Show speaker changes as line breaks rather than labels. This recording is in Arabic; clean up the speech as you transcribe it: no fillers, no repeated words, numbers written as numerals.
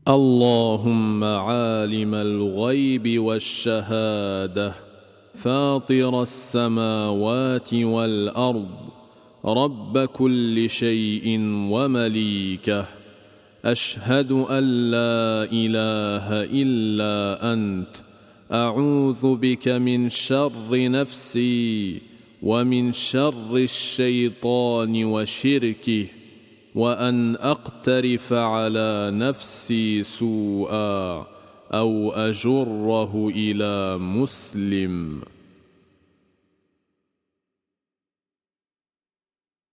اللهم عالم الغيب والشهادة فاطر السماوات والأرض رب كل شيء ومليكه، أشهد أن لا إله إلا أنت، أعوذ بك من شر نفسي ومن شر الشيطان وشركه، وأن أقترف على نفسي سوءا أو أجره إلى مسلم.